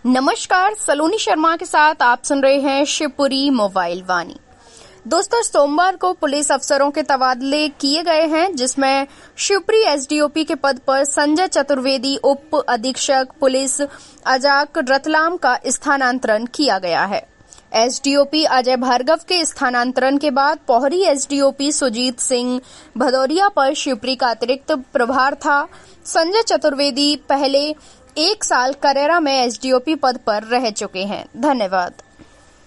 नमस्कार, सलोनी शर्मा के साथ आप सुन रहे हैं शिवपुरी मोबाइल वाणी। दोस्तों, सोमवार को पुलिस अफसरों के तबादले किए गए हैं, जिसमें शिवपुरी एसडीओपी के पद पर संजय चतुर्वेदी, उप अधीक्षक पुलिस अजाक रतलाम का स्थानांतरण किया गया है। एसडीओपी अजय भार्गव के स्थानांतरण के बाद पोहरी एसडीओपी सुजीत सिंह भदौरिया पर शिवपुरी का अतिरिक्त प्रभार था। संजय चतुर्वेदी पहले 1 साल करेरा में एसडीओपी पद पर रह चुके हैं। धन्यवाद।